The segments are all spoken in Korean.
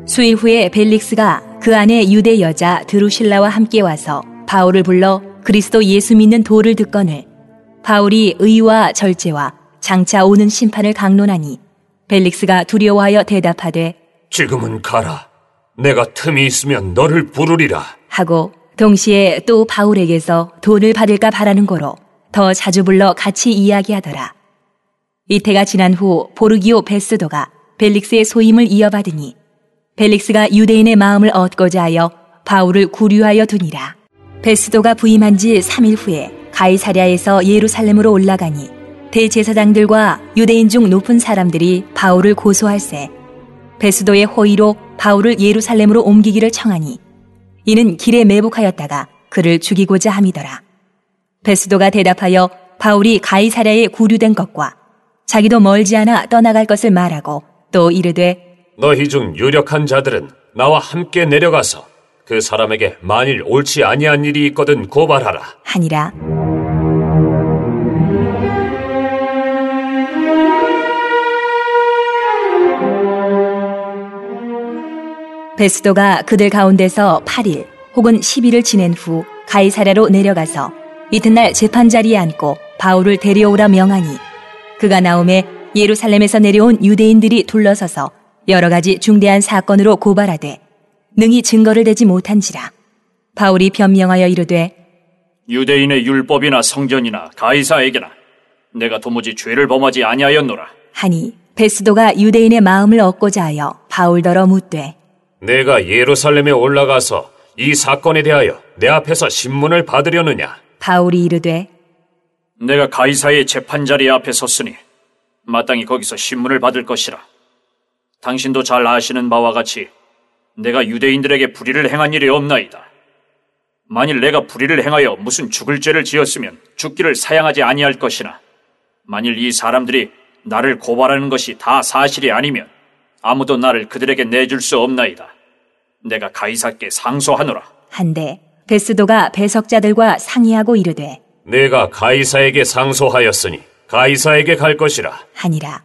수일 후에 벨릭스가 그 안에 유대 여자 드루실라와 함께 와서 바울을 불러 그리스도 예수 믿는 도를 듣거늘 바울이 의와 절제와 장차 오는 심판을 강론하니 벨릭스가 두려워하여 대답하되 지금은 가라. 내가 틈이 있으면 너를 부르리라 하고 동시에 또 바울에게서 돈을 받을까 바라는 고로 더 자주 불러 같이 이야기하더라. 이태가 지난 후 포르기오 베스도가 벨릭스의 소임을 이어받으니 벨릭스가 유대인의 마음을 얻고자 하여 바울을 구류하여 두니라. 베스도가 부임한 지 3일 후에 가이사랴에서 예루살렘으로 올라가니 대제사장들과 유대인 중 높은 사람들이 바울을 고소할세 베스도의 호의로 바울을 예루살렘으로 옮기기를 청하니 이는 길에 매복하였다가 그를 죽이고자 함이더라. 베스도가 대답하여 바울이 가이사랴에 구류된 것과 자기도 멀지 않아 떠나갈 것을 말하고 또 이르되 너희 중 유력한 자들은 나와 함께 내려가서 그 사람에게 만일 옳지 아니한 일이 있거든 고발하라 하니라. 베스도가 그들 가운데서 8일 혹은 10일을 지낸 후 가이사랴로 내려가서 이튿날 재판자리에 앉고 바울을 데려오라 명하니 그가 나오매 예루살렘에서 내려온 유대인들이 둘러서서 여러 가지 중대한 사건으로 고발하되 능히 증거를 대지 못한지라. 바울이 변명하여 이르되 유대인의 율법이나 성전이나 가이사에게나 내가 도무지 죄를 범하지 아니하였노라 하니 베스도가 유대인의 마음을 얻고자 하여 바울더러 묻되 내가 예루살렘에 올라가서 이 사건에 대하여 내 앞에서 신문을 받으려느냐? 바울이 이르되 내가 가이사의 재판자리 앞에 섰으니 마땅히 거기서 신문을 받을 것이라. 당신도 잘 아시는 바와 같이 내가 유대인들에게 불의를 행한 일이 없나이다. 만일 내가 불의를 행하여 무슨 죽을 죄를 지었으면 죽기를 사양하지 아니할 것이나 만일 이 사람들이 나를 고발하는 것이 다 사실이 아니면 아무도 나를 그들에게 내줄 수 없나이다. 내가 가이사께 상소하노라. 한데 베스도가 배석자들과 상의하고 이르되 내가 가이사에게 상소하였으니 가이사에게 갈 것이라 하니라.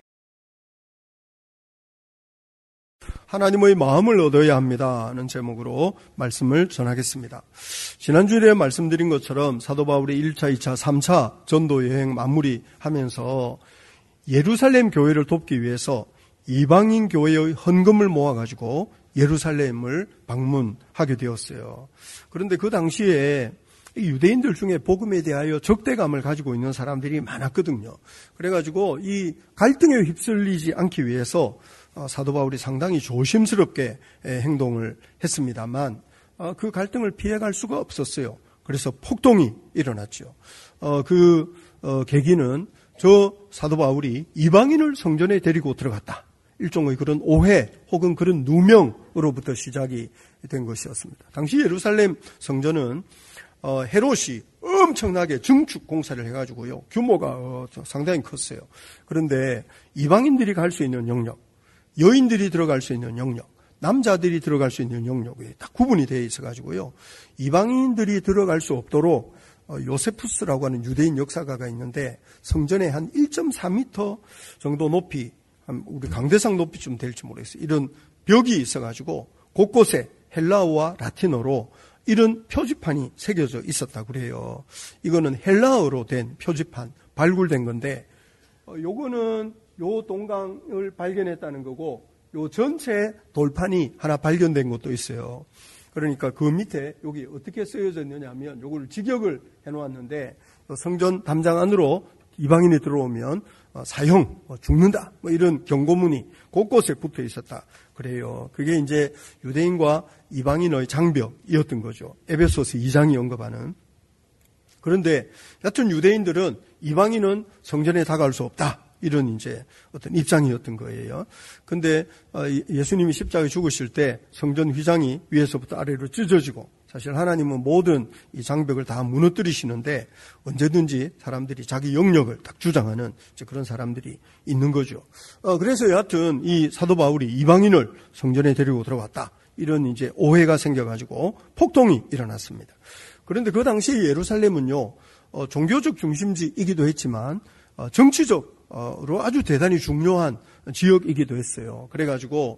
하나님의 마음을 얻어야 합니다는 제목으로 말씀을 전하겠습니다. 지난주에 말씀드린 것처럼 사도 바울이 1차, 2차, 3차 전도 여행 마무리하면서 예루살렘 교회를 돕기 위해서 이방인 교회의 헌금을 모아가지고 예루살렘을 방문하게 되었어요. 그런데 그 당시에 유대인들 중에 복음에 대하여 적대감을 가지고 있는 사람들이 많았거든요. 그래가지고 이 갈등에 휩쓸리지 않기 위해서 사도 바울이 상당히 조심스럽게 행동을 했습니다만 그 갈등을 피해갈 수가 없었어요. 그래서 폭동이 일어났죠. 그 계기는 저 사도 바울이 이방인을 성전에 데리고 들어갔다. 일종의 그런 오해 혹은 그런 누명으로부터 시작이 된 것이었습니다. 당시 예루살렘 성전은 헤롯이 엄청나게 증축 공사를 해가지고요. 규모가 상당히 컸어요. 그런데 이방인들이 갈 수 있는 영역, 여인들이 들어갈 수 있는 영역, 남자들이 들어갈 수 있는 영역에 딱 구분이 되어 있어가지고요. 이방인들이 들어갈 수 없도록 요세푸스라고 하는 유대인 역사가가 있는데 성전에 한 1.4m 정도 높이, 우리 강대상 높이쯤 될지 모르겠어요. 이런 벽이 있어가지고 곳곳에 헬라어와 라틴어로 이런 표지판이 새겨져 있었다고 그래요. 이거는 헬라어로 된 표지판, 발굴된 건데, 요거는 요 동강을 발견했다는 거고, 요 전체 돌판이 하나 발견된 것도 있어요. 그러니까 그 밑에 여기 어떻게 쓰여져 있느냐 하면 요걸 직역을 해놓았는데, 성전 담장 안으로 이방인이 들어오면 사형, 죽는다, 이런 경고문이 곳곳에 붙어 있었다. 그래요. 그게 이제 유대인과 이방인의 장벽이었던 거죠. 에베소서 2장이 언급하는. 그런데 여튼 유대인들은 이방인은 성전에 다가갈 수 없다. 이런 이제 어떤 입장이었던 거예요. 근데 예수님이 십자가에 죽으실 때 성전 휘장이 위에서부터 아래로 찢어지고 사실 하나님은 모든 이 장벽을 다 무너뜨리시는데 언제든지 사람들이 자기 영역을 딱 주장하는 그런 사람들이 있는 거죠. 그래서 여하튼 이 사도 바울이 이방인을 성전에 데리고 들어왔다. 이런 이제 오해가 생겨가지고 폭동이 일어났습니다. 그런데 그 당시 예루살렘은요, 종교적 중심지이기도 했지만 정치적으로 아주 대단히 중요한 지역이기도 했어요. 그래가지고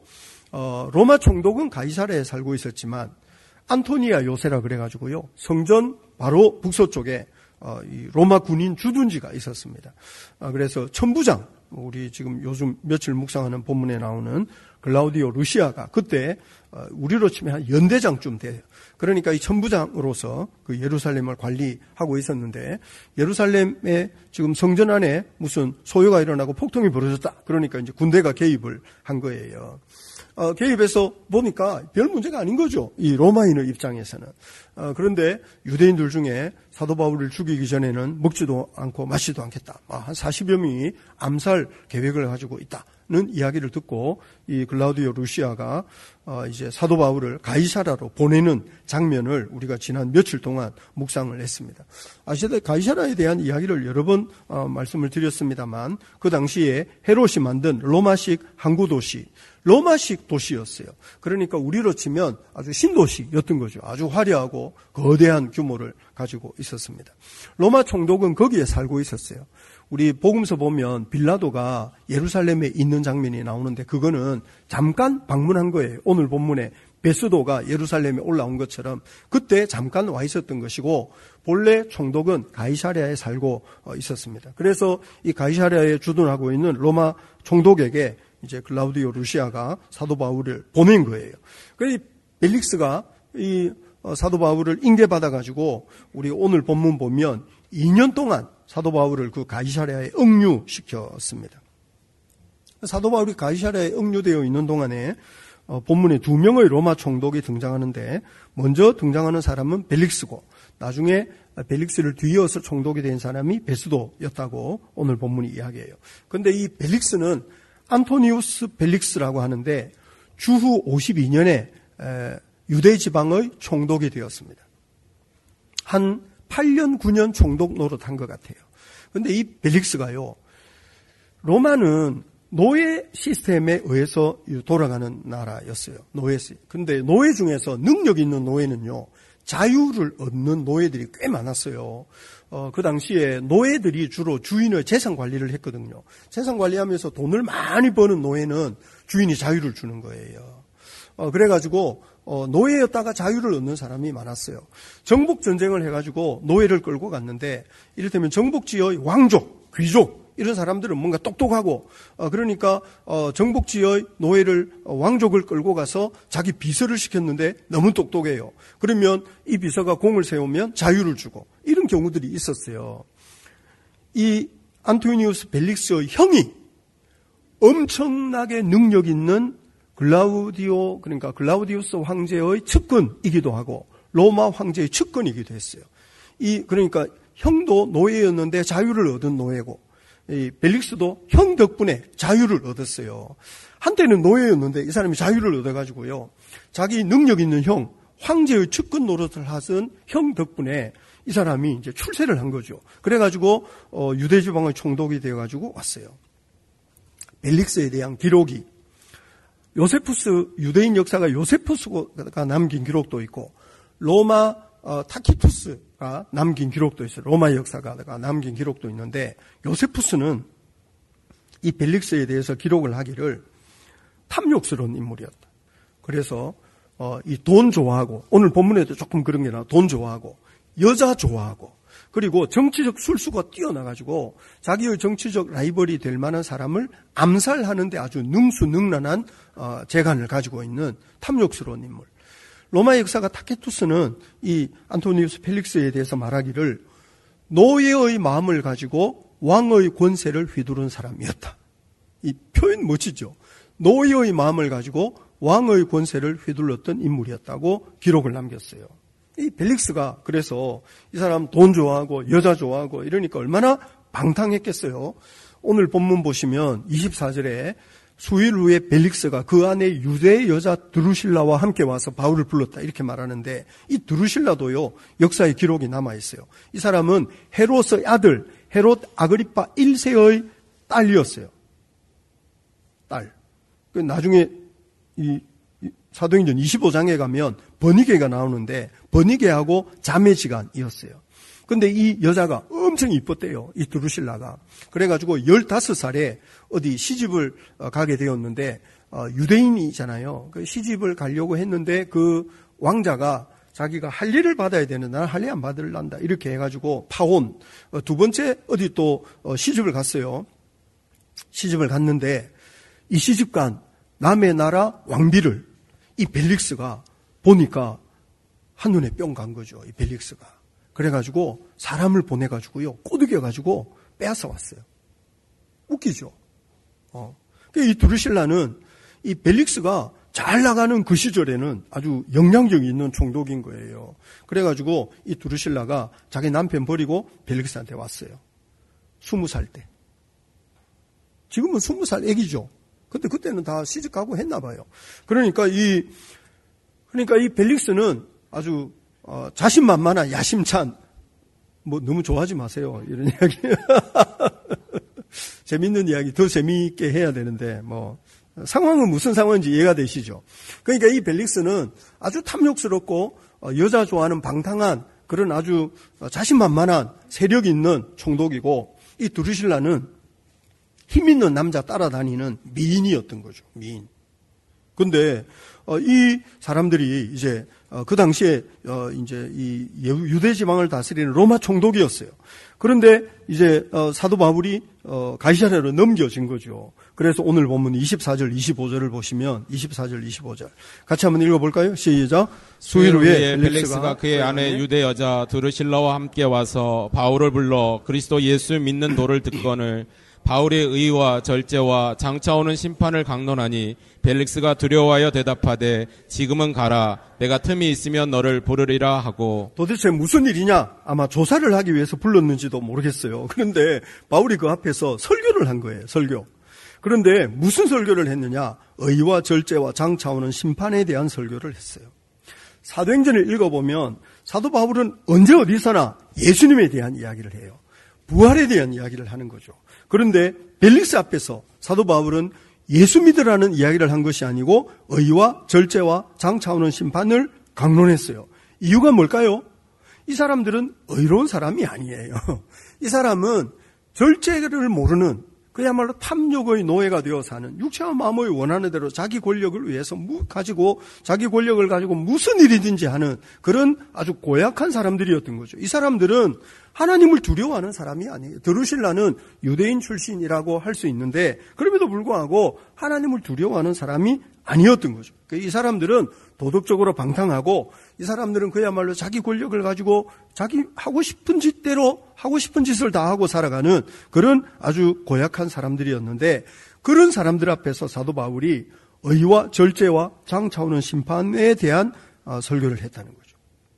로마 총독은 가이사랴에 살고 있었지만 안토니아 요새라 그래가지고요. 성전 바로 북서쪽에 이 로마 군인 주둔지가 있었습니다. 그래서 천부장, 우리 지금 요즘 며칠 묵상하는 본문에 나오는 글라우디오 루시아가 그때 우리로 치면 한 연대장쯤 돼요. 그러니까 이 천부장으로서 그 예루살렘을 관리하고 있었는데 예루살렘에 지금 성전 안에 무슨 소요가 일어나고 폭동이 벌어졌다. 그러니까 이제 군대가 개입을 한 거예요. 개입해서 보니까 별 문제가 아닌 거죠. 이 로마인의 입장에서는. 그런데 유대인들 중에 사도 바울을 죽이기 전에는 먹지도 않고 마시지도 않겠다. 한 40여 명이 암살 계획을 가지고 있다는 이야기를 듣고 이 글라우디오 루시아가 이제 사도 바울을 가이사라로 보내는 장면을 우리가 지난 며칠 동안 묵상을 했습니다. 아시다시피 가이사라에 대한 이야기를 여러 번 말씀을 드렸습니다만 그 당시에 헤롯이 만든 로마식 항구도시, 로마식 도시였어요. 그러니까 우리로 치면 아주 신도시였던 거죠. 아주 화려하고 거대한 규모를 가지고 있었습니다. 로마 총독은 거기에 살고 있었어요. 우리 복음서 보면 빌라도가 예루살렘에 있는 장면이 나오는데 그거는 잠깐 방문한 거예요. 오늘 본문에 베스도가 예루살렘에 올라온 것처럼 그때 잠깐 와 있었던 것이고 본래 총독은 가이사랴에 살고 있었습니다. 그래서 이 가이사랴에 주둔하고 있는 로마 총독에게 이제 글라우디오 루시아가 사도 바울을 보낸 거예요. 그래서 벨릭스가 이 사도 바울을 인계받아가지고 우리 오늘 본문 보면 2년 동안 사도 바울을 그 가이사랴에 억류시켰습니다. 사도 바울이 가이사랴에 억류되어 있는 동안에 본문에 2명의 로마 총독이 등장하는데 먼저 등장하는 사람은 벨릭스고 나중에 벨릭스를 뒤이어서 총독이 된 사람이 베스도였다고 오늘 본문이 이야기해요. 그런데 이 벨릭스는 안토니우스 벨릭스라고 하는데 주후 52년에 유대 지방의 총독이 되었습니다. 한 8년, 9년 총독 노릇한 것 같아요. 그런데 이 벨릭스가요, 로마는 노예 시스템에 의해서 돌아가는 나라였어요. 근데 노예 중에서 능력 있는 노예는요, 자유를 얻는 노예들이 꽤 많았어요. 그 당시에 노예들이 주로 주인의 재산 관리를 했거든요. 재산 관리하면서 돈을 많이 버는 노예는 주인이 자유를 주는 거예요. 그래가지고 노예였다가 자유를 얻는 사람이 많았어요. 정복 전쟁을 해가지고 노예를 끌고 갔는데 이를테면 정복지의 왕족, 귀족 이런 사람들은 뭔가 똑똑하고 그러니까 정복지의 노예를 왕족을 끌고 가서 자기 비서를 시켰는데 너무 똑똑해요. 그러면 이 비서가 공을 세우면 자유를 주고 이런 경우들이 있었어요. 이 안토니우스 벨릭스의 형이 엄청나게 능력 있는 그러니까 글라우디우스 황제의 측근이기도 하고 로마 황제의 측근이기도 했어요. 그러니까 형도 노예였는데 자유를 얻은 노예고 이 벨릭스도 형 덕분에 자유를 얻었어요. 한때는 노예였는데 이 사람이 자유를 얻어가지고요. 자기 능력 있는 형, 황제의 측근 노릇을 하던 형 덕분에 이 사람이 이제 출세를 한 거죠. 그래가지고 유대 지방의 총독이 되어가지고 왔어요. 벨릭스에 대한 기록이 유대인 역사가 요세푸스가 남긴 기록도 있고 로마 타키투스가 남긴 기록도 있어요. 로마 역사가 남긴 기록도 있는데 요세푸스는 이 벨릭스에 대해서 기록을 하기를 탐욕스러운 인물이었다. 그래서 이 돈 좋아하고 오늘 본문에도 조금 그런 게 나와. 돈 좋아하고 여자 좋아하고 그리고 정치적 술수가 뛰어나가지고 자기의 정치적 라이벌이 될 만한 사람을 암살하는데 아주 능수능란한 재간을 가지고 있는 탐욕스러운 인물. 로마 역사가 타케투스는 이 안토니우스 펠릭스에 대해서 말하기를 노예의 마음을 가지고 왕의 권세를 휘두른 사람이었다. 이 표현 멋지죠. 노예의 마음을 가지고 왕의 권세를 휘둘렀던 인물이었다고 기록을 남겼어요. 이 벨릭스가 그래서 이 사람 돈 좋아하고 여자 좋아하고 이러니까 얼마나 방탕했겠어요. 오늘 본문 보시면 24절에 수일 후에 벨릭스가 그 안에 유대 여자 드루실라와 함께 와서 바울을 불렀다 이렇게 말하는데 이 드루실라도요 역사의 기록이 남아있어요. 이 사람은 헤롯의 아들 헤롯 아그리파 1세의 딸이었어요. 딸. 나중에 이 사도행전 25장에 가면 버니게가 나오는데 버니게하고 자매지간이었어요. 근데 이 여자가 엄청 이뻤대요. 이 드루실라가. 그래가지고 15살에 어디 시집을 가게 되었는데 유대인이잖아요. 그 시집을 가려고 했는데 그 왕자가 자기가 할 일을 받아야 되는데 나는 할 일 안 받을란다. 이렇게 해가지고 파혼. 두 번째 어디 또 시집을 갔어요. 시집을 갔는데 이 시집간 남의 나라 왕비를 이 벨릭스가 보니까 한눈에 뿅 간 거죠. 이 벨릭스가. 그래가지고 사람을 보내가지고요. 꼬드겨가지고 빼앗아 왔어요. 웃기죠. 이 두르실라는 이 벨릭스가 잘 나가는 그 시절에는 아주 영향력 있는 총독인 거예요. 그래가지고 이 두르실라가 자기 남편 버리고 벨릭스한테 왔어요. 20살 때. 지금은 20살 애기죠. 근데 그때는 다 시집 가고 했나 봐요. 그러니까 이 벨릭스는 아주 자신만만한 야심찬, 뭐 너무 좋아하지 마세요. 이런 이야기. 재밌는 이야기 더 재미있게 해야 되는데 뭐 상황은 무슨 상황인지 이해가 되시죠? 그러니까 이 벨릭스는 아주 탐욕스럽고 여자 좋아하는 방탕한 그런 아주 자신만만한 세력 있는 총독이고 이 두르실라는 힘 있는 남자 따라다니는 미인이었던 거죠. 미인. 근데 이 사람들이 이제 그 당시에 이제 이 유대 지방을 다스리는 로마 총독이었어요. 그런데 이제 사도 바울이 가이사랴로 넘겨진 거죠. 그래서 오늘 본문 24절 25절을 보시면 24절 25절 같이 한번 읽어볼까요? 시작. 수일 후에 벨릭스가 그의 아내 유대 여자 드루실라와 함께 와서 바울을 불러 그리스도 예수 믿는 도를 듣거늘 바울의 의와 절제와 장차오는 심판을 강론하니 벨릭스가 두려워하여 대답하되 지금은 가라 내가 틈이 있으면 너를 부르리라 하고. 도대체 무슨 일이냐? 아마 조사를 하기 위해서 불렀는지도 모르겠어요. 그런데 바울이 그 앞에서 설교를 한 거예요. 설교. 그런데 무슨 설교를 했느냐? 의와 절제와 장차오는 심판에 대한 설교를 했어요. 사도행전을 읽어보면 사도 바울은 언제 어디서나 예수님에 대한 이야기를 해요. 부활에 대한 이야기를 하는 거죠. 그런데 벨릭스 앞에서 사도 바울은 예수 믿으라는 이야기를 한 것이 아니고 의와 절제와 장차오는 심판을 강론했어요. 이유가 뭘까요? 이 사람들은 의로운 사람이 아니에요. 이 사람은 절제를 모르는 그야말로 탐욕의 노예가 되어 사는 육체와 마음의 원하는 대로 자기 권력을 위해서 자기 권력을 가지고 무슨 일이든지 하는 그런 아주 고약한 사람들이었던 거죠. 이 사람들은 하나님을 두려워하는 사람이 아니에요. 드루실라는 유대인 출신이라고 할 수 있는데 그럼에도 불구하고 하나님을 두려워하는 사람이 아니었던 거죠. 이 사람들은 도덕적으로 방탕하고 이 사람들은 그야말로 자기 권력을 가지고 자기 하고 싶은 짓대로 하고 싶은 짓을 다 하고 살아가는 그런 아주 고약한 사람들이었는데 그런 사람들 앞에서 사도 바울이 의와 절제와 장차오는 심판에 대한 설교를 했다는 거죠.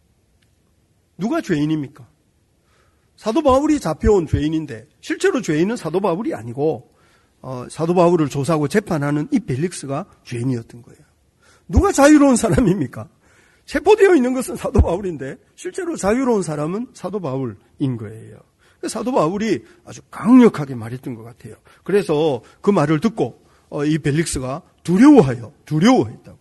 누가 죄인입니까? 사도 바울이 잡혀온 죄인인데 실제로 죄인은 사도 바울이 아니고 사도 바울을 조사하고 재판하는 이 벨릭스가 죄인이었던 거예요. 누가 자유로운 사람입니까? 체포되어 있는 것은 사도 바울인데 실제로 자유로운 사람은 사도 바울인 거예요. 사도 바울이 아주 강력하게 말했던 것 같아요. 그래서 그 말을 듣고 이 벨릭스가 두려워했다고.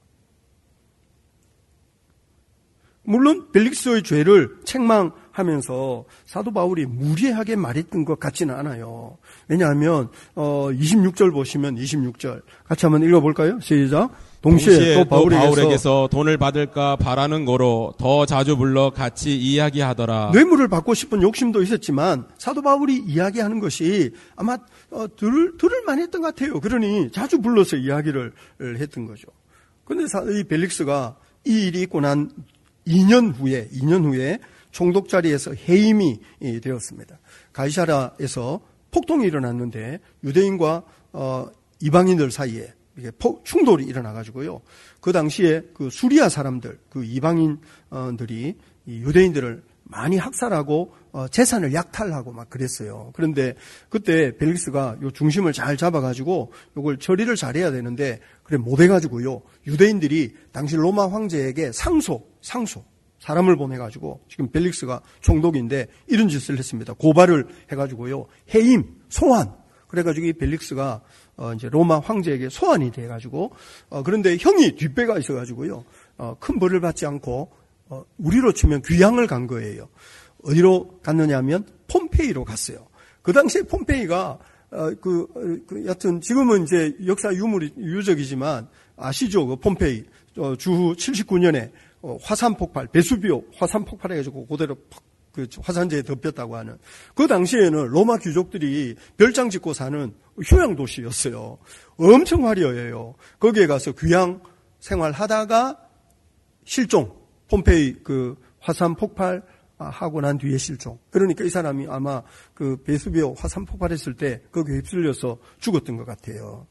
물론 벨릭스의 죄를 책망하면서 사도 바울이 무리하게 말했던 것 같지는 않아요. 왜냐하면 26절 보시면 26절 같이 한번 읽어볼까요? 시작. 동시에 또 바울에게서 돈을 받을까 바라는 거로 더 자주 불러 같이 이야기하더라. 뇌물을 받고 싶은 욕심도 있었지만 사도 바울이 이야기하는 것이 아마 들을 만했던 것 같아요. 그러니 자주 불러서 이야기를 했던 거죠. 그런데 이 벨릭스가 이 일이 있고 난 2년 후에 총독 자리에서 해임이 되었습니다. 가이사랴에서 폭동이 일어났는데 유대인과 이방인들 사이에 이게 충돌이 일어나가지고요. 그 당시에 그 수리아 사람들, 그 이방인들이 유대인들을 많이 학살하고 재산을 약탈하고 막 그랬어요. 그런데 그때 벨릭스가 요 중심을 잘 잡아가지고 요걸 처리를 잘해야 되는데 그래 못해가지고요. 유대인들이 당시 로마 황제에게 상소 사람을 보내가지고 지금 벨릭스가 총독인데 이런 짓을 했습니다. 고발을 해가지고요. 해임, 소환. 그래가지고 이 벨릭스가 이제 로마 황제에게 소환이 돼가지고 그런데 형이 뒷배가 있어가지고요. 큰 벌을 받지 않고 우리로 치면 귀향을 간 거예요. 어디로 갔느냐 하면 폼페이로 갔어요. 그 당시에 폼페이가 여튼 지금은 이제 역사 유적이지만 아시죠? 그 폼페이 주후 79년에 화산 폭발, 베수비오 화산 폭발해가지고 그대로 그 화산재에 덮였다고 하는 그 당시에는 로마 귀족들이 별장 짓고 사는 휴양 도시였어요. 엄청 화려해요. 거기에 가서 귀양 생활하다가 실종, 폼페이 그 화산 폭발 하고 난 뒤에 실종. 그러니까 이 사람이 아마 그 베수비오 화산 폭발했을 때 거기에 휩쓸려서 죽었던 것 같아요.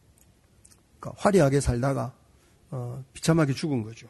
그러니까 화려하게 살다가 비참하게 죽은 거죠.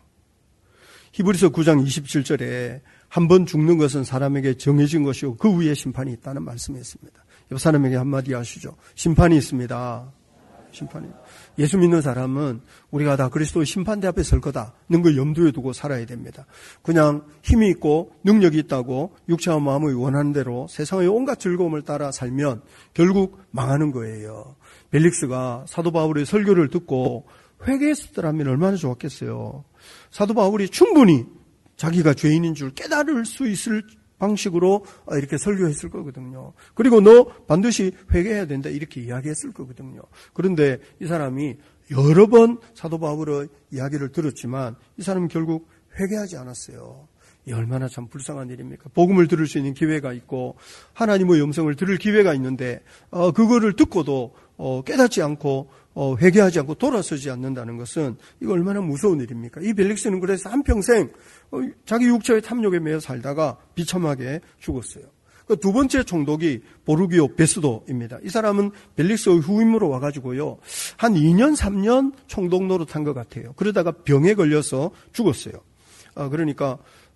히브리서 9장 27절에 한 번 죽는 것은 사람에게 정해진 것이고 그 위에 심판이 있다는 말씀이 있습니다. 옆 사람에게 한마디 하시죠. 심판이 있습니다. 심판이. 예수 믿는 사람은 우리가 다 그리스도의 심판대 앞에 설 거다는 걸 염두에 두고 살아야 됩니다. 그냥 힘이 있고 능력이 있다고 육체와 마음의 원하는 대로 세상의 온갖 즐거움을 따라 살면 결국 망하는 거예요. 벨릭스가 사도 바울의 설교를 듣고 회개했었더라면 얼마나 좋았겠어요. 사도 바울이 충분히 자기가 죄인인 줄 깨달을 수 있을 방식으로 이렇게 설교했을 거거든요. 그리고 너 반드시 회개해야 된다 이렇게 이야기했을 거거든요. 그런데 이 사람이 여러 번 사도 바울의 이야기를 들었지만 이 사람은 결국 회개하지 않았어요. 이 얼마나 참 불쌍한 일입니까? 복음을 들을 수 있는 기회가 있고 하나님의 음성을 들을 기회가 있는데 그거를 듣고도 깨닫지 않고 회개하지 않고 돌아서지 않는다는 것은 이거 얼마나 무서운 일입니까? 이 벨릭스는 그래서 한평생 자기 육체의 탐욕에 매여 살다가 비참하게 죽었어요. 두 번째 총독이 보르기오 베스도입니다. 이 사람은 벨릭스의 후임으로 와가지고요. 한 2년, 3년 총독 노릇한 것 같아요. 그러다가 병에 걸려서 죽었어요. 그러니까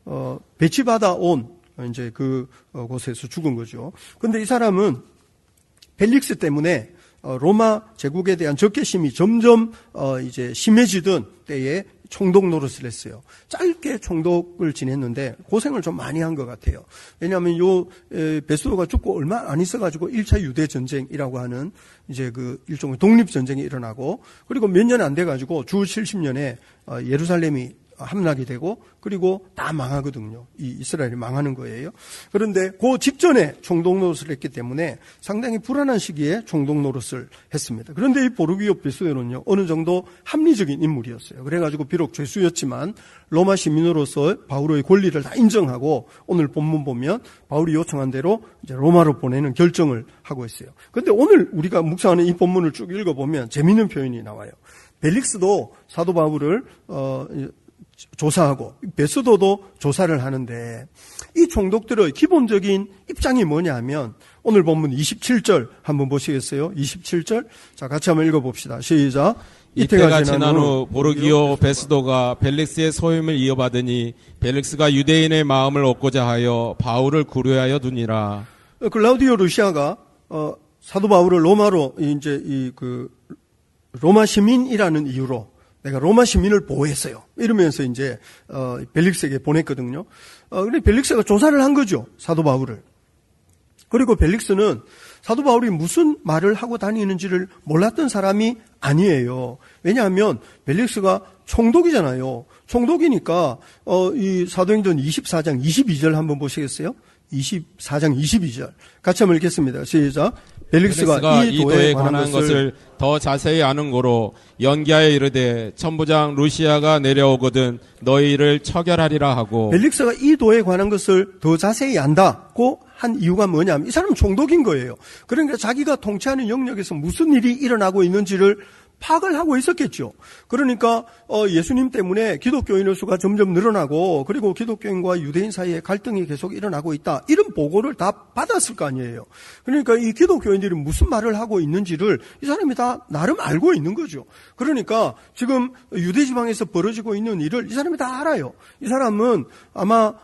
배치받아 온 이제 그 곳에서 죽은 거죠. 그런데 이 사람은 벨릭스 때문에 로마 제국에 대한 적개심이 점점 이제 심해지던 때에 총독 노릇을 했어요. 짧게 총독을 지냈는데 고생을 좀 많이 한 것 같아요. 왜냐하면 베스도가 죽고 얼마 안 있어가지고 1차 유대 전쟁이라고 하는 이제 그 일종의 독립 전쟁이 일어나고 그리고 몇 년 안 돼가지고 주 70년에 예루살렘이 함락이 되고 그리고 다 망하거든요. 이 이스라엘이 망하는 거예요. 그런데 그 직전에 총독 노릇을 했기 때문에 상당히 불안한 시기에 총독 노릇을 했습니다. 그런데 이 보르기오 베스도는요 어느 정도 합리적인 인물이었어요. 그래가지고 비록 죄수였지만 로마 시민으로서 바울의 권리를 다 인정하고 오늘 본문 보면 바울이 요청한 대로 이제 로마로 보내는 결정을 하고 있어요. 그런데 오늘 우리가 묵상하는 이 본문을 쭉 읽어보면 재미있는 표현이 나와요. 벨릭스도 사도 바울을 조사하고 베스도도 조사를 하는데 이 총독들의 기본적인 입장이 뭐냐면 오늘 본문 27절 한번 보시겠어요? 27절 자 같이 한번 읽어봅시다. 시작. 이때가 지난 후 보르기오 베스도가 벨릭스의 소임을 이어받으니 벨릭스가 유대인의 마음을 얻고자 하여 바울을 구려하여 두니라. 클라우디오 루시아가 사도 바울을 로마로 이제 로마 시민이라는 이유로 내가 로마 시민을 보호했어요. 이러면서 이제 벨릭스에게 보냈거든요. 근데 벨릭스가 조사를 한 거죠. 사도 바울을. 그리고 벨릭스는 사도 바울이 무슨 말을 하고 다니는지를 몰랐던 사람이 아니에요. 왜냐하면 벨릭스가 총독이잖아요. 총독이니까 이 사도행전 24장 22절 한번 보시겠어요? 24장 22절. 같이 한번 읽겠습니다. 시작. 벨릭스가 이 도에 관한 것을 더 자세히 아는 고로 연기하여 이르되 천부장 루시아가 내려오거든 너희를 처결하리라 하고. 벨릭스가 이 도에 관한 것을 더 자세히 안다고 한 이유가 뭐냐면 이 사람은 총독인 거예요. 그러니까 자기가 통치하는 영역에서 무슨 일이 일어나고 있는지를 파악을 하고 있었겠죠. 그러니까 예수님 때문에 기독교인의 수가 점점 늘어나고 그리고 기독교인과 유대인 사이에 갈등이 계속 일어나고 있다. 이런 보고를 다 받았을 거 아니에요. 그러니까 이 기독교인들이 무슨 말을 하고 있는지를 이 사람이 다 나름 알고 있는 거죠. 그러니까 지금 유대 지방에서 벌어지고 있는 일을 이 사람이 다 알아요. 이 사람은 아마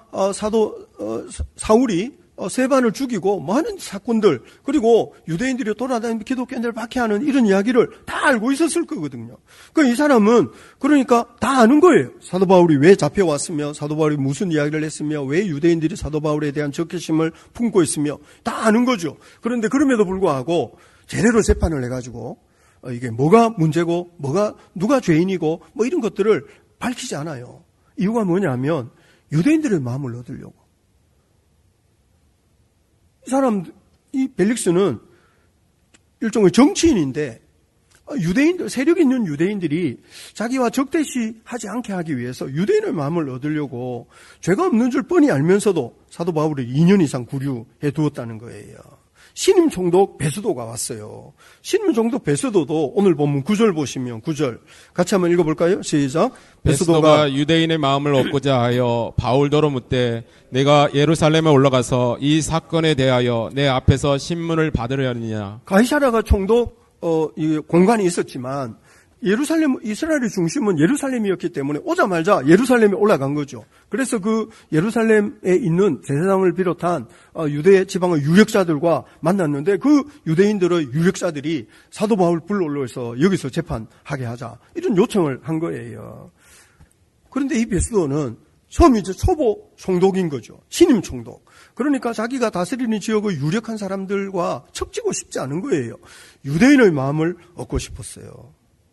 사울이 세반을 죽이고 뭐 하는 사건들 그리고 유대인들이 돌아다니는 기독교인들을 박해하는 이런 이야기를 다 알고 있었을 거거든요. 이 사람은 그러니까 다 아는 거예요. 사도 바울이 왜 잡혀왔으며 사도 바울이 무슨 이야기를 했으며 왜 유대인들이 사도 바울에 대한 적개심을 품고 있으며 다 아는 거죠. 그런데 그럼에도 불구하고 제대로 재판을 해가지고 이게 뭐가 문제고 누가 죄인이고 뭐 이런 것들을 밝히지 않아요. 이유가 뭐냐면 유대인들의 마음을 얻으려고. 이 벨릭스는 일종의 정치인인데 유대인들, 세력 있는 유대인들이 자기와 적대시하지 않게 하기 위해서 유대인의 마음을 얻으려고 죄가 없는 줄 뻔히 알면서도 사도 바울을 2년 이상 구류해 두었다는 거예요. 신임 총독 베스도가 왔어요. 신임 총독 베스도도 오늘 본문 9절 보시면 9절 같이 한번 읽어볼까요? 시작. 베스도가 유대인의 마음을 얻고자 하여 바울더러 묻되 내가 예루살렘에 올라가서 이 사건에 대하여 내 앞에서 신문을 받으려느냐. 가이사랴가 총독 이 공간이 있었지만 예루살렘, 이스라엘의 중심은 예루살렘이었기 때문에 오자마자 예루살렘에 올라간 거죠. 그래서 그 예루살렘에 있는 제사장을 비롯한 유대 지방의 유력자들과 만났는데 그 유대인들의 유력자들이 사도 바울 불러올려서 여기서 재판하게 하자 이런 요청을 한 거예요. 그런데 이 베스도는 처음 이제 초보 총독인 거죠. 신임 총독. 그러니까 자기가 다스리는 지역의 유력한 사람들과 척지고 싶지 않은 거예요. 유대인의 마음을 얻고 싶었어요.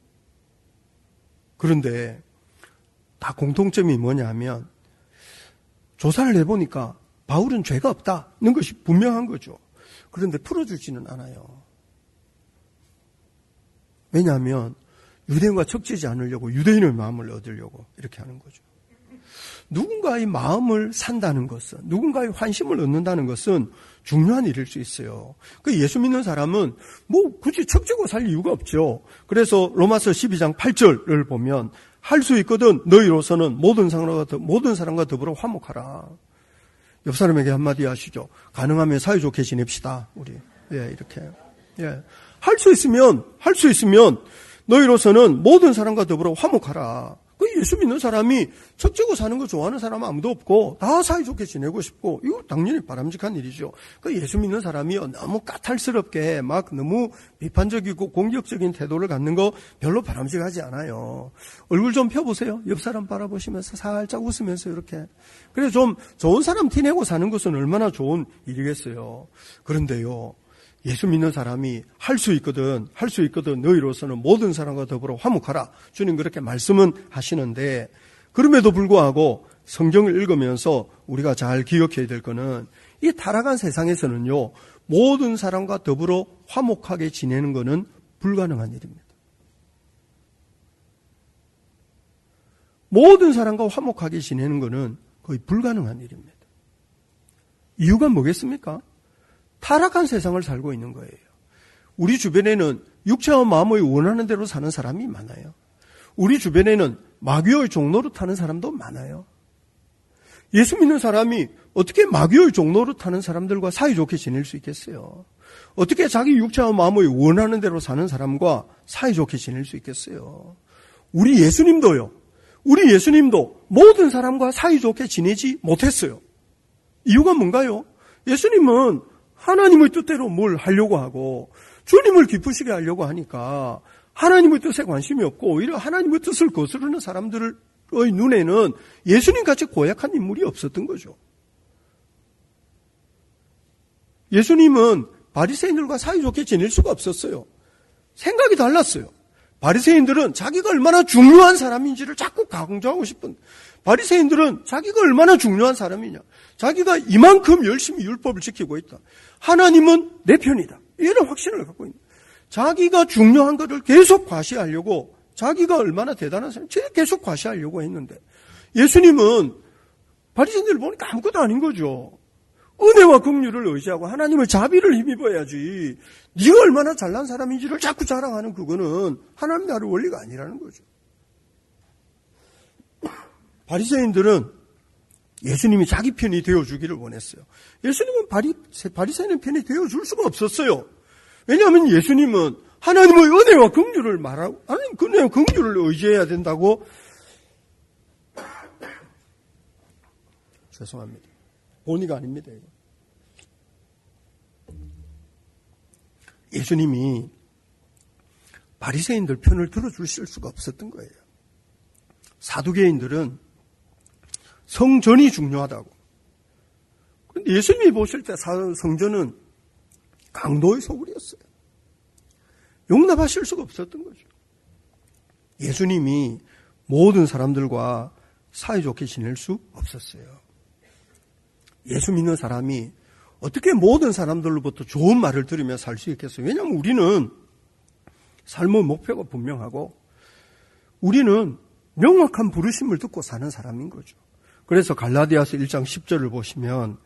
그런데 다 공통점이 뭐냐면 조사를 해보니까 바울은 죄가 없다는 것이 분명한 거죠. 그런데 풀어주지는 않아요. 왜냐하면 유대인과 척지지 않으려고 유대인의 마음을 얻으려고 이렇게 하는 거죠. 누군가의 마음을 산다는 것은, 누군가의 환심을 얻는다는 것은 중요한 일일 수 있어요. 그 예수 믿는 사람은 뭐 굳이 척지고 살 이유가 없죠. 그래서 로마서 12장 8절을 보면 할 수 있거든 너희로서는 모든 사람과 더불어 화목하라. 옆 사람에게 한마디 하시죠. 가능하면 사이좋게 지냅시다. 우리 이렇게 할 수 있으면 너희로서는 모든 사람과 더불어 화목하라. 그 예수 믿는 사람이 척지고 사는 거 좋아하는 사람은 아무도 없고 다 사이좋게 지내고 싶고 이거 당연히 바람직한 일이죠. 그 예수 믿는 사람이 너무 까탈스럽게 막 너무 비판적이고 공격적인 태도를 갖는 거 별로 바람직하지 않아요. 얼굴 좀 펴보세요. 옆 사람 바라보시면서 살짝 웃으면서 이렇게. 그래 좀 좋은 사람 티내고 사는 것은 얼마나 좋은 일이겠어요. 그런데요. 예수 믿는 사람이 할 수 있거든 너희로서는 모든 사람과 더불어 화목하라. 주님 그렇게 말씀은 하시는데 그럼에도 불구하고 성경을 읽으면서 우리가 잘 기억해야 될 거는 이 타락한 세상에서는요. 모든 사람과 더불어 화목하게 지내는 것은 불가능한 일입니다. 모든 사람과 화목하게 지내는 것은 거의 불가능한 일입니다. 이유가 뭐겠습니까? 타락한 세상을 살고 있는 거예요. 우리 주변에는 육체와 마음의 원하는 대로 사는 사람이 많아요. 우리 주변에는 마귀의 종로를 타는 사람도 많아요. 예수 믿는 사람이 어떻게 마귀의 종로를 타는 사람들과 사이좋게 지낼 수 있겠어요? 어떻게 자기 육체와 마음의 원하는 대로 사는 사람과 사이좋게 지낼 수 있겠어요? 우리 예수님도 모든 사람과 사이좋게 지내지 못했어요. 이유가 뭔가요? 예수님은 하나님의 뜻대로 뭘 하려고 하고 주님을 기쁘시게 하려고 하니까 하나님의 뜻에 관심이 없고 오히려 하나님의 뜻을 거스르는 사람들의 눈에는 예수님같이 고약한 인물이 없었던 거죠. 예수님은 바리새인들과 사이좋게 지낼 수가 없었어요. 생각이 달랐어요. 바리새인들은 자기가 얼마나 중요한 사람인지를 자꾸 강조하고 싶은, 바리새인들은 자기가 얼마나 중요한 사람이냐, 자기가 이만큼 열심히 율법을 지키고 있다, 하나님은 내 편이다, 이런 확신을 갖고 있는, 자기가 중요한 것을 계속 과시하려고, 자기가 얼마나 대단한 사람인지 계속 과시하려고 했는데 예수님은 바리새인들을 보니까 아무것도 아닌 거죠. 은혜와 긍휼을 의지하고 하나님의 자비를 힘입어야지, 네가 얼마나 잘난 사람인지를 자꾸 자랑하는 그거는 하나님 나라의 원리가 아니라는 거죠. 바리새인들은 예수님이 자기 편이 되어주기를 원했어요. 예수님은 바리새인의 편이 되어줄 수가 없었어요. 왜냐하면 예수님은 하나님의 은혜와 긍휼을 말하고, 하나님 은혜와 긍휼을 의지해야 된다고. 죄송합니다. 본의가 아닙니다. 이거. 예수님이 바리새인들 편을 들어주실 수가 없었던 거예요. 사두개인들은 성전이 중요하다고. 그런데 예수님이 보실 때 성전은 강도의 소굴이었어요. 용납하실 수가 없었던 거죠. 예수님이 모든 사람들과 사이좋게 지낼 수 없었어요. 예수 믿는 사람이 어떻게 모든 사람들로부터 좋은 말을 들으며 살 수 있겠어요? 왜냐하면 우리는 삶의 목표가 분명하고 우리는 명확한 부르심을 듣고 사는 사람인 거죠. 그래서 갈라디아서 1장 10절을 보시면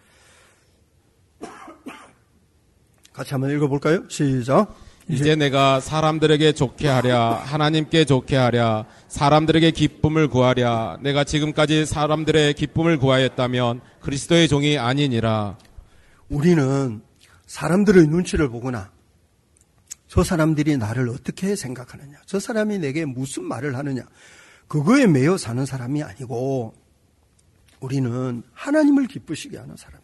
같이 한번 읽어볼까요? 시작. 이제 내가 사람들에게 좋게 하랴, 하나님께 좋게 하랴, 사람들에게 기쁨을 구하랴. 내가 지금까지 사람들의 기쁨을 구하였다면 그리스도의 종이 아니니라. 우리는 사람들의 눈치를 보거나 저 사람들이 나를 어떻게 생각하느냐, 저 사람이 내게 무슨 말을 하느냐, 그거에 매여 사는 사람이 아니고 우리는 하나님을 기쁘시게 하는 사람.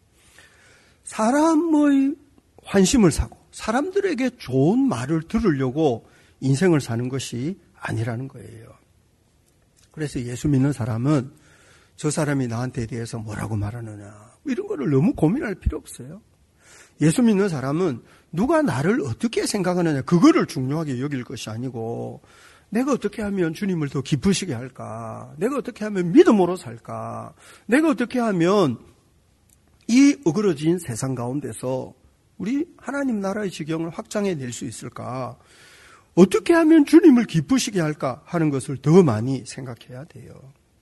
사람의 환심을 사고 사람들에게 좋은 말을 들으려고 인생을 사는 것이 아니라는 거예요. 그래서 예수 믿는 사람은 저 사람이 나한테 대해서 뭐라고 말하느냐, 이런 거를 너무 고민할 필요 없어요. 예수 믿는 사람은 누가 나를 어떻게 생각하느냐, 그거를 중요하게 여길 것이 아니고 내가 어떻게 하면 주님을 더 기쁘시게 할까, 내가 어떻게 하면 믿음으로 살까, 내가 어떻게 하면 이 어그러진 세상 가운데서 우리 하나님 나라의 지경을 확장해 낼 수 있을까, 어떻게 하면 주님을 기쁘시게 할까 하는 것을 더 많이 생각해야 돼요.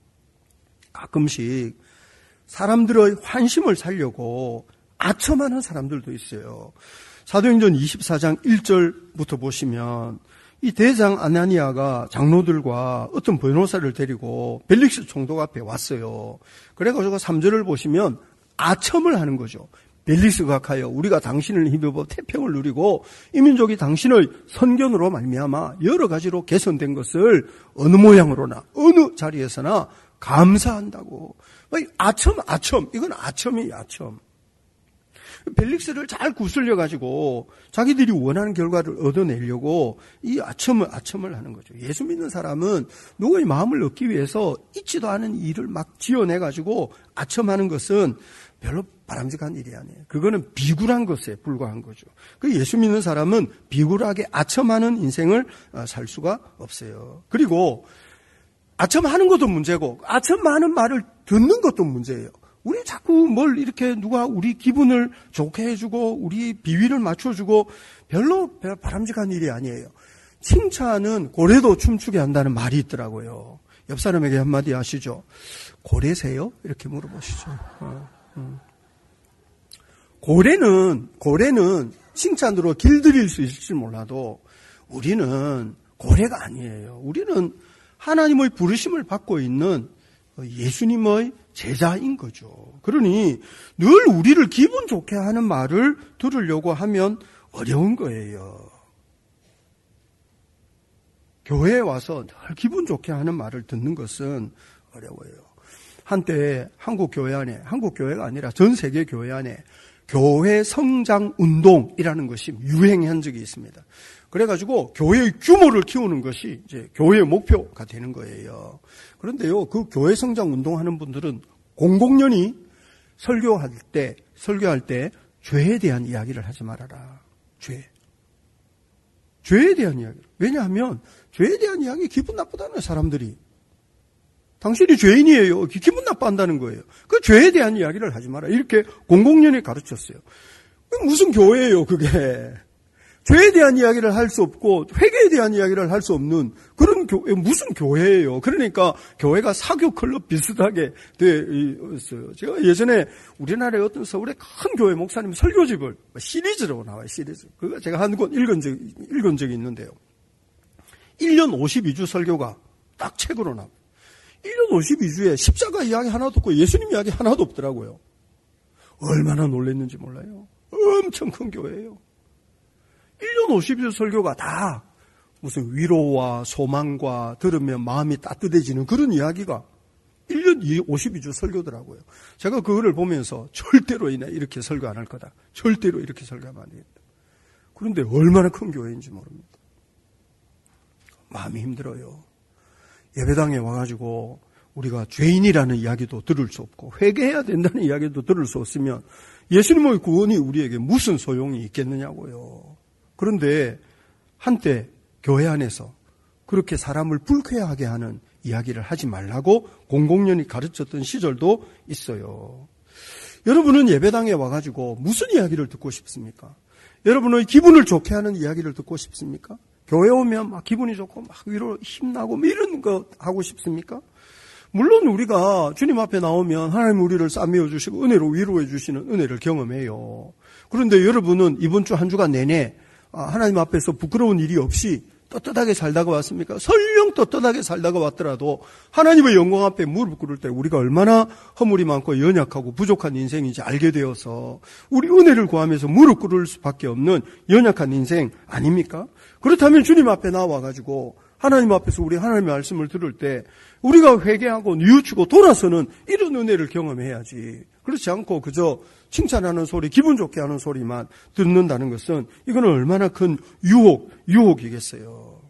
가끔씩 사람들의 환심을 살려고 아첨하는 사람들도 있어요. 사도행전 24장 1절부터 보시면 이 대장 아나니아가 장로들과 어떤 변호사를 데리고 벨릭스 총독 앞에 왔어요. 그래가지고 3절을 보시면 아첨을 하는 거죠. 벨릭스가 가여 우리가 당신을 힘입어 태평을 누리고 이 민족이 당신의 선견으로 말미암아 여러 가지로 개선된 것을 어느 모양으로나 어느 자리에서나 감사한다고. 아첨, 이건 아첨이에요, 아첨. 벨릭스를 잘 구슬려가지고 자기들이 원하는 결과를 얻어내려고 이 아첨을 하는 거죠. 예수 믿는 사람은 누구의 마음을 얻기 위해서 있지도 않은 일을 막 지어내가지고 아첨하는 것은 별로 바람직한 일이 아니에요. 그거는 비굴한 것에 불과한 거죠. 그 예수 믿는 사람은 비굴하게 아첨하는 인생을 살 수가 없어요. 그리고 아첨하는 것도 문제고 아첨하는 말을 듣는 것도 문제예요. 우리 자꾸 뭘 이렇게 누가 우리 기분을 좋게 해주고 우리 비위를 맞춰주고 별로 바람직한 일이 아니에요. 칭찬은 고래도 춤추게 한다는 말이 있더라고요. 옆 사람에게 한마디 하시죠. 고래세요? 이렇게 물어보시죠. 고래는 칭찬으로 길들일 수 있을지 몰라도 우리는 고래가 아니에요. 우리는 하나님의 부르심을 받고 있는 예수님의 제자인 거죠. 그러니 늘 우리를 기분 좋게 하는 말을 들으려고 하면 어려운 거예요. 교회에 와서 늘 기분 좋게 하는 말을 듣는 것은 어려워요. 한때 한국 교회가 아니라 전 세계 교회 안에 교회 성장 운동이라는 것이 유행한 적이 있습니다. 그래가지고 교회의 규모를 키우는 것이 이제 교회의 목표가 되는 거예요. 그런데요, 그 교회 성장 운동하는 분들은 공공연히 설교할 때 죄에 대한 이야기를 하지 말아라. 죄에 대한 이야기. 왜냐하면 죄에 대한 이야기 기분 나쁘다는 사람들이. 당신이 죄인이에요. 기분 나빠한다는 거예요. 그 죄에 대한 이야기를 하지 마라. 이렇게 공공연히 가르쳤어요. 무슨 교회예요, 그게. 죄에 대한 이야기를 할 수 없고 회개에 대한 이야기를 할 수 없는 그런 교회, 무슨 교회예요. 그러니까 교회가 사교 클럽 비슷하게 돼 있어요. 제가 예전에 우리나라의 어떤 서울의 큰 교회 목사님 설교집을 시리즈로 나와요. 시리즈. 그거 제가 한 권 읽은 적이 있는데요. 1년 52주 설교가 딱 책으로 나와요. 1년 52주에 십자가 이야기 하나도 없고 예수님 이야기 하나도 없더라고요. 얼마나 놀랐는지 몰라요. 엄청 큰 교회예요. 1년 52주 설교가 다 무슨 위로와 소망과 들으면 마음이 따뜻해지는 그런 이야기가 1년 52주 설교더라고요. 제가 그거를 보면서 절대로 이렇게 설교 안 할 거다. 절대로 이렇게 설교하면 안 되겠다. 그런데 얼마나 큰 교회인지 모릅니다. 마음이 힘들어요. 예배당에 와가지고 우리가 죄인이라는 이야기도 들을 수 없고 회개해야 된다는 이야기도 들을 수 없으면 예수님의 구원이 우리에게 무슨 소용이 있겠느냐고요. 그런데 한때 교회 안에서 그렇게 사람을 불쾌하게 하는 이야기를 하지 말라고 공공연히 가르쳤던 시절도 있어요. 여러분은 예배당에 와가지고 무슨 이야기를 듣고 싶습니까? 여러분의 기분을 좋게 하는 이야기를 듣고 싶습니까? 교회 오면 막 기분이 좋고 막 위로 힘나고 뭐 이런 거 하고 싶습니까? 물론 우리가 주님 앞에 나오면 하나님 우리를 싸매어 주시고 은혜로 위로해 주시는 은혜를 경험해요. 그런데 여러분은 이번 주 한 주간 내내 하나님 앞에서 부끄러운 일이 없이 떳떳하게 살다가 왔습니까? 설령 떳떳하게 살다가 왔더라도 하나님의 영광 앞에 무릎 꿇을 때 우리가 얼마나 허물이 많고 연약하고 부족한 인생인지 알게 되어서 우리 은혜를 구하면서 무릎 꿇을 수밖에 없는 연약한 인생 아닙니까? 그렇다면 주님 앞에 나와가지고 하나님 앞에서 우리 하나님의 말씀을 들을 때 우리가 회개하고 뉘우치고 돌아서는 이런 은혜를 경험해야지. 그렇지 않고 그저 칭찬하는 소리, 기분 좋게 하는 소리만 듣는다는 것은 이거는 얼마나 큰 유혹이겠어요.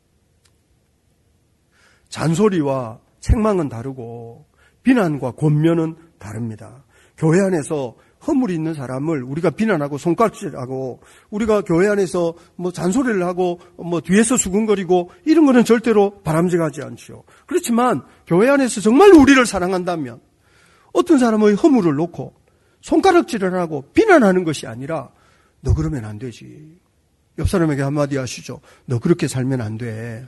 잔소리와 책망은 다르고 비난과 권면은 다릅니다. 교회 안에서 허물이 있는 사람을 우리가 비난하고 손가락질하고 우리가 교회 안에서 뭐 잔소리를 하고 뭐 뒤에서 수근거리고 이런 거는 절대로 바람직하지 않죠. 그렇지만 교회 안에서 정말 우리를 사랑한다면 어떤 사람의 허물을 놓고 손가락질을 하고 비난하는 것이 아니라 너 그러면 안 되지. 옆 사람에게 한마디 하시죠. 너 그렇게 살면 안 돼.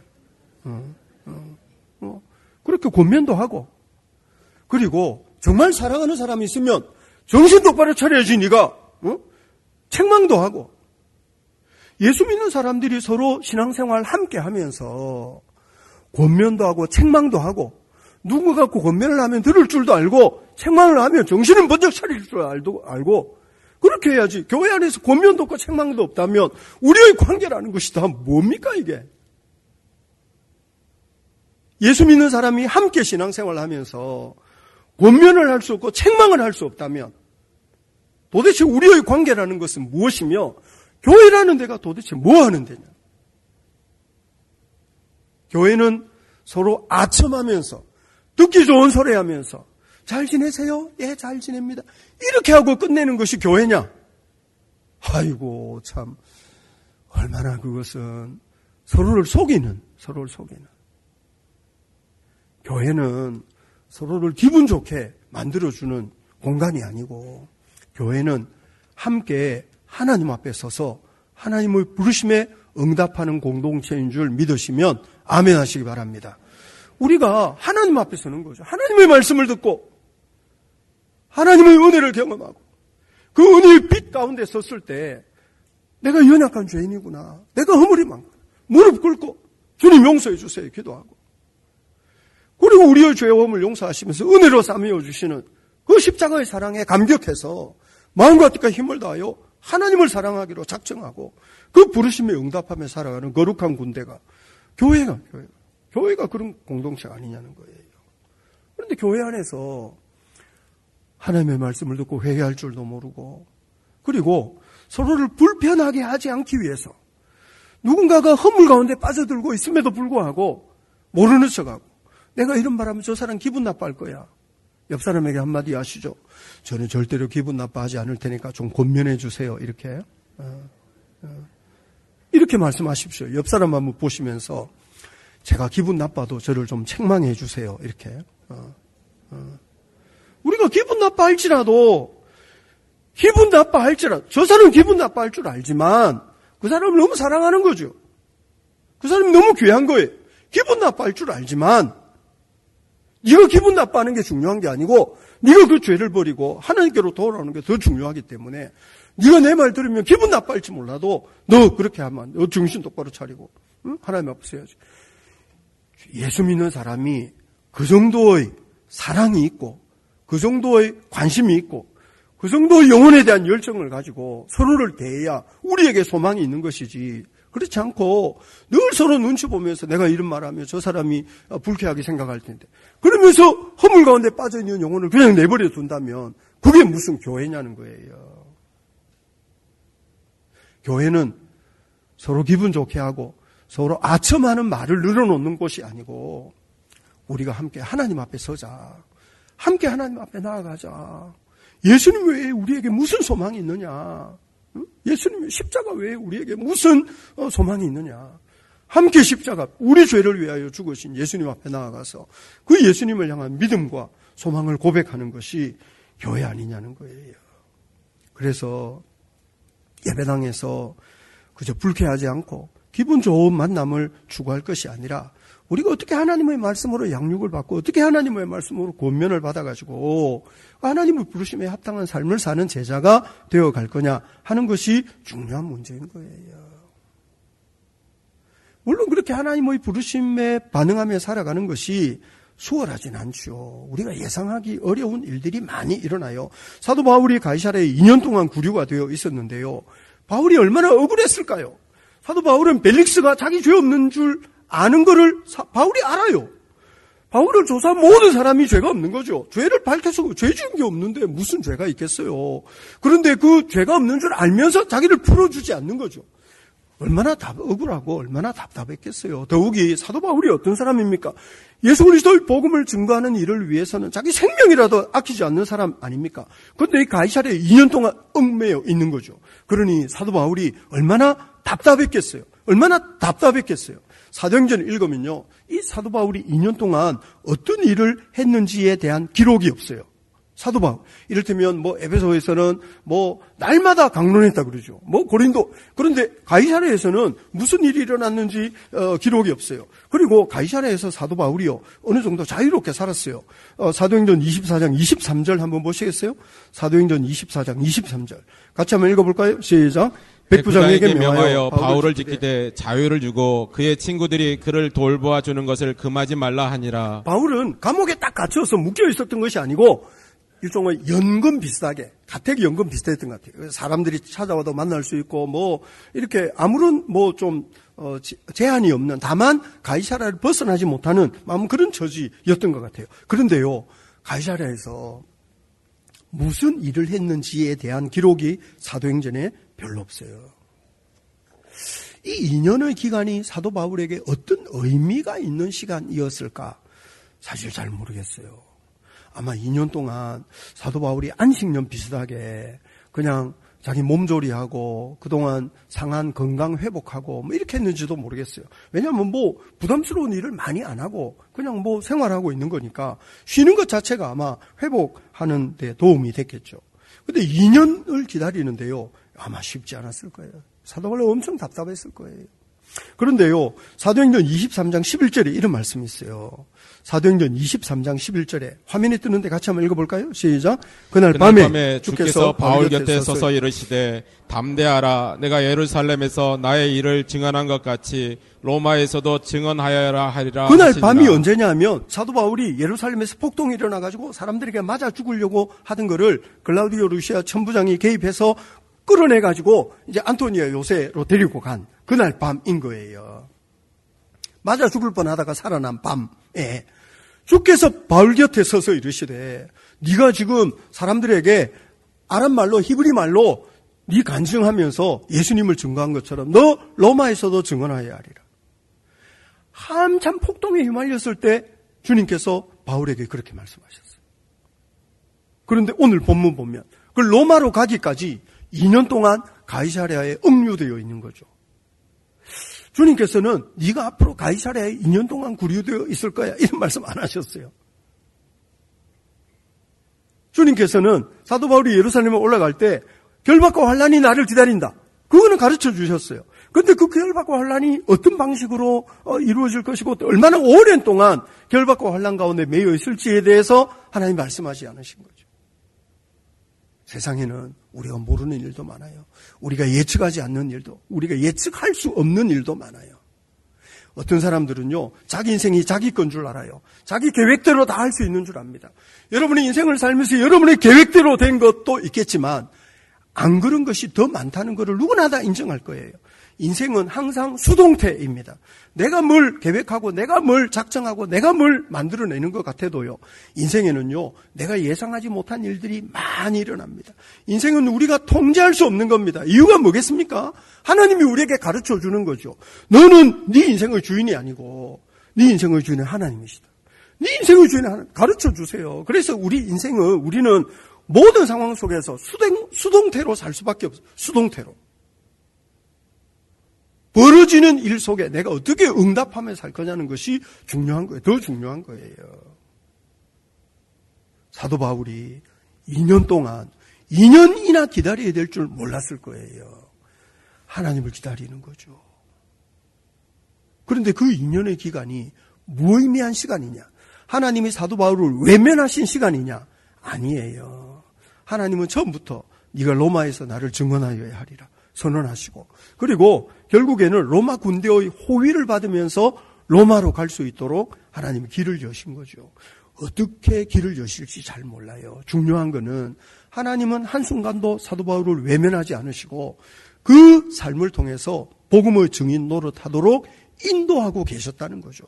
그렇게 권면도 하고 그리고 정말 사랑하는 사람이 있으면 정신 똑바로 차려야지 네가 책망도 하고. 예수 믿는 사람들이 서로 신앙생활 함께 하면서 권면도 하고 책망도 하고 누구 갖고 권면을 하면 들을 줄도 알고 책망을 하면 정신은 번쩍 차릴 줄 알고 그렇게 해야지. 교회 안에서 권면도 없고 책망도 없다면 우리의 관계라는 것이 다 뭡니까 이게? 예수 믿는 사람이 함께 신앙생활을 하면서 권면을 할 수 없고 책망을 할 수 없다면 도대체 우리의 관계라는 것은 무엇이며 교회라는 데가 도대체 뭐 하는 데냐? 교회는 서로 아첨하면서 듣기 좋은 소리 하면서 잘 지내세요? 예, 잘 지냅니다. 이렇게 하고 끝내는 것이 교회냐? 아이고 참 얼마나 그것은 서로를 속이는. 교회는 서로를 기분 좋게 만들어주는 공간이 아니고 교회는 함께 하나님 앞에 서서 하나님의 부르심에 응답하는 공동체인 줄 믿으시면 아멘 하시기 바랍니다. 우리가 하나님 앞에 서는 거죠. 하나님의 말씀을 듣고 하나님의 은혜를 경험하고 그 은혜의 빛 가운데 섰을 때 내가 연약한 죄인이구나. 내가 허물이 많구나. 무릎 꿇고 주님 용서해 주세요. 기도하고 그리고 우리의 죄와 허물 용서하시면서 은혜로 싸매어 주시는 그 십자가의 사랑에 감격해서 마음과 뜻과 힘을 다하여 하나님을 사랑하기로 작정하고 그 부르심에 응답하며 살아가는 거룩한 군대가 교회가 그런 공동체가 아니냐는 거예요. 그런데 교회 안에서 하나님의 말씀을 듣고 회개할 줄도 모르고 그리고 서로를 불편하게 하지 않기 위해서 누군가가 허물 가운데 빠져들고 있음에도 불구하고 모르는 척하고 내가 이런 말 하면 저 사람 기분 나빠할 거야. 옆 사람에게 한마디 하시죠. 저는 절대로 기분 나빠하지 않을 테니까 좀 권면해 주세요. 이렇게 말씀하십시오. 옆 사람 한번 보시면서 제가 기분 나빠도 저를 좀 책망해 주세요. 이렇게. 우리가 기분 나빠할지라도 저 사람은 기분 나빠할 줄 알지만 그 사람을 너무 사랑하는 거죠. 그 사람이 너무 귀한 거예요. 기분 나빠할 줄 알지만 네가 기분 나빠하는 게 중요한 게 아니고 네가 그 죄를 버리고 하나님께로 돌아오는 게 더 중요하기 때문에 네가 내 말 들으면 기분 나빠할지 몰라도 너 그렇게 하면 너 정신 똑바로 차리고 하나님 앞에 서야지. 예수 믿는 사람이 그 정도의 사랑이 있고 그 정도의 관심이 있고 그 정도의 영혼에 대한 열정을 가지고 서로를 대해야 우리에게 소망이 있는 것이지 그렇지 않고 늘 서로 눈치 보면서 내가 이런 말하면 저 사람이 불쾌하게 생각할 텐데 그러면서 허물 가운데 빠져있는 영혼을 그냥 내버려 둔다면 그게 무슨 교회냐는 거예요. 교회는 서로 기분 좋게 하고 서로 아첨하는 말을 늘어놓는 곳이 아니고 우리가 함께 하나님 앞에 서자. 함께 하나님 앞에 나아가자. 예수님 외에 우리에게 무슨 소망이 있느냐. 예수님의 십자가 외에 우리에게 무슨 소망이 있느냐. 함께 십자가, 우리 죄를 위하여 죽으신 예수님 앞에 나아가서 그 예수님을 향한 믿음과 소망을 고백하는 것이 교회 아니냐는 거예요. 그래서 예배당에서 그저 불쾌하지 않고 기분 좋은 만남을 추구할 것이 아니라 우리가 어떻게 하나님의 말씀으로 양육을 받고 어떻게 하나님의 말씀으로 권면을 받아가지고 하나님을 부르심에 합당한 삶을 사는 제자가 되어갈 거냐 하는 것이 중요한 문제인 거예요. 물론 그렇게 하나님의 부르심에 반응하며 살아가는 것이 수월하진 않죠. 우리가 예상하기 어려운 일들이 많이 일어나요. 사도 바울이 가이사랴에 2년 동안 구류가 되어 있었는데요. 바울이 얼마나 억울했을까요? 사도 바울은 벨릭스가 자기 죄 없는 줄 아는 거를 바울이 알아요. 바울을 조사한 모든 사람이 죄가 없는 거죠. 죄를 밝혀서 죄 지은 게 없는데 무슨 죄가 있겠어요. 그런데 그 죄가 없는 줄 알면서 자기를 풀어주지 않는 거죠. 얼마나 억울하고 얼마나 답답했겠어요. 더욱이 사도 바울이 어떤 사람입니까? 예수 그리스도의 복음을 증거하는 일을 위해서는 자기 생명이라도 아끼지 않는 사람 아닙니까? 그런데 이 가이사랴에 2년 동안 얽매여 있는 거죠. 그러니 사도 바울이 얼마나 답답했겠어요. 얼마나 답답했겠어요. 사도행전을 읽으면요, 이 사도 바울이 2년 동안 어떤 일을 했는지에 대한 기록이 없어요. 사도 바울. 이를테면 에베소에서는 날마다 강론했다 그러죠. 고린도. 그런데 가이사랴에서는 무슨 일이 일어났는지 기록이 없어요. 그리고 가이사랴에서 사도 바울이요, 어느 정도 자유롭게 살았어요. 사도행전 24장 23절 한번 보시겠어요? 사도행전 24장 23절. 같이 한번 읽어볼까요? 시작. 백부장에게 명하여 바울을 지키되 자유를 주고 그의 친구들이 그를 돌보아 주는 것을 금하지 말라 하니라. 바울은 감옥에 딱 갇혀서 묶여 있었던 것이 아니고 일종의 연금 비슷하게, 가택 연금 비슷했던 것 같아요. 사람들이 찾아와도 만날 수 있고 이렇게 아무런 제한이 없는, 다만 가이사랴를 벗어나지 못하는 그런 처지였던 것 같아요. 그런데요, 가이사랴에서 무슨 일을 했는지에 대한 기록이 사도행전에 별로 없어요. 이 2년의 기간이 사도 바울에게 어떤 의미가 있는 시간이었을까? 사실 잘 모르겠어요. 아마 2년 동안 사도 바울이 안식년 비슷하게 그냥 자기 몸조리하고 그동안 상한 건강 회복하고 이렇게 했는지도 모르겠어요. 왜냐하면 부담스러운 일을 많이 안 하고 그냥 생활하고 있는 거니까 쉬는 것 자체가 아마 회복하는 데 도움이 됐겠죠. 근데 2년을 기다리는데요, 아마 쉽지 않았을 거예요. 사도 바울은 엄청 답답했을 거예요. 그런데요, 사도행전 23장 11절에 이런 말씀이 있어요. 사도행전 23장 11절에 화면에 뜨는데 같이 한번 읽어볼까요? 시작. 그날 밤에 주께서 바울 곁에 서서 이르시되 담대하라. 내가 예루살렘에서 나의 일을 증언한 것 같이 로마에서도 증언하여라 하리라. 그날 하시니라. 밤이 언제냐면 사도 바울이 예루살렘에서 폭동이 일어나가지고 사람들에게 맞아 죽으려고 하던 거를 글라우디오 루시아 천부장이 개입해서 끌어내가지고 이제 안토니아 요새로 데리고 간 그날 밤인 거예요. 맞아 죽을 뻔하다가 살아난 밤에 주께서 바울 곁에 서서 이르시되 네가 지금 사람들에게 아람말로 히브리 말로 네 간증하면서 예수님을 증거한 것처럼 너 로마에서도 증언하여야 하리라. 한참 폭동에 휘말렸을 때 주님께서 바울에게 그렇게 말씀하셨어요. 그런데 오늘 본문 보면 그 로마로 가기까지 2년 동안 가이사랴에 억류되어 있는 거죠. 주님께서는 네가 앞으로 가이사랴에 2년 동안 구류되어 있을 거야 이런 말씀 안 하셨어요. 주님께서는 사도 바울이 예루살렘에 올라갈 때 결박과 환란이 나를 기다린다. 그거는 가르쳐 주셨어요. 그런데 그 결박과 환란이 어떤 방식으로 이루어질 것이고 또 얼마나 오랜 동안 결박과 환란 가운데 매여 있을지에 대해서 하나님 말씀하지 않으신 거죠. 세상에는 우리가 모르는 일도 많아요. 우리가 예측하지 않는 일도, 우리가 예측할 수 없는 일도 많아요. 어떤 사람들은요, 자기 인생이 자기 건 줄 알아요. 자기 계획대로 다 할 수 있는 줄 압니다. 여러분의 인생을 살면서 여러분의 계획대로 된 것도 있겠지만 안 그런 것이 더 많다는 것을 누구나 다 인정할 거예요. 인생은 항상 수동태입니다. 내가 뭘 계획하고 내가 뭘 작정하고 내가 뭘 만들어내는 것 같아도요, 인생에는요 내가 예상하지 못한 일들이 많이 일어납니다. 인생은 우리가 통제할 수 없는 겁니다. 이유가 뭐겠습니까? 하나님이 우리에게 가르쳐 주는 거죠. 너는 네 인생의 주인이 아니고 네 인생의 주인은 하나님이시다. 네 인생의 주인은 하나님, 가르쳐 주세요. 그래서 우리는 모든 상황 속에서 수동태로 살 수밖에 없어요. 수동태로. 벌어지는 일 속에 내가 어떻게 응답하며 살 거냐는 것이 중요한 거예요. 더 중요한 거예요. 사도 바울이 2년 동안 2년이나 기다려야 될 줄 몰랐을 거예요. 하나님을 기다리는 거죠. 그런데 그 2년의 기간이 무의미한 시간이냐? 하나님이 사도 바울을 외면하신 시간이냐? 아니에요. 하나님은 처음부터 네가 로마에서 나를 증언하여야 하리라 선언하시고, 그리고 결국에는 로마 군대의 호위를 받으면서 로마로 갈 수 있도록 하나님이 길을 여신 거죠. 어떻게 길을 여실지 잘 몰라요. 중요한 거는 하나님은 한순간도 사도 바울을 외면하지 않으시고 그 삶을 통해서 복음의 증인 노릇하도록 인도하고 계셨다는 거죠.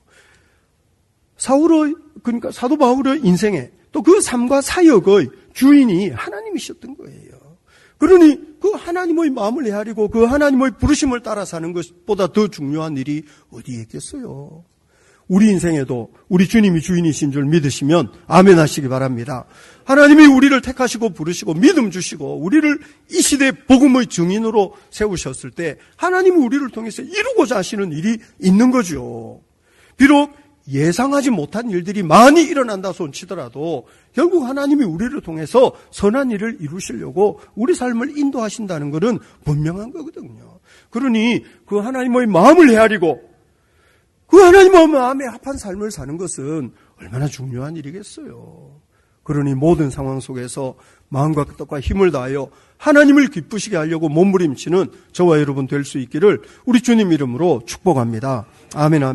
그러니까 사도 바울의 인생에 또 그 삶과 사역의 주인이 하나님이셨던 거예요. 그러니 그 하나님의 마음을 헤아리고 그 하나님의 부르심을 따라 사는 것보다 더 중요한 일이 어디에 있겠어요? 우리 인생에도 우리 주님이 주인이신 줄 믿으시면 아멘 하시기 바랍니다. 하나님이 우리를 택하시고 부르시고 믿음 주시고 우리를 이 시대의 복음의 증인으로 세우셨을 때 하나님이 우리를 통해서 이루고자 하시는 일이 있는 거죠. 비록 예상하지 못한 일들이 많이 일어난다 손치더라도 결국 하나님이 우리를 통해서 선한 일을 이루시려고 우리 삶을 인도하신다는 것은 분명한 거거든요. 그러니 그 하나님의 마음을 헤아리고 그 하나님의 마음에 합한 삶을 사는 것은 얼마나 중요한 일이겠어요. 그러니 모든 상황 속에서 마음과 뜻과 힘을 다하여 하나님을 기쁘시게 하려고 몸부림치는 저와 여러분 될 수 있기를 우리 주님 이름으로 축복합니다. 아멘.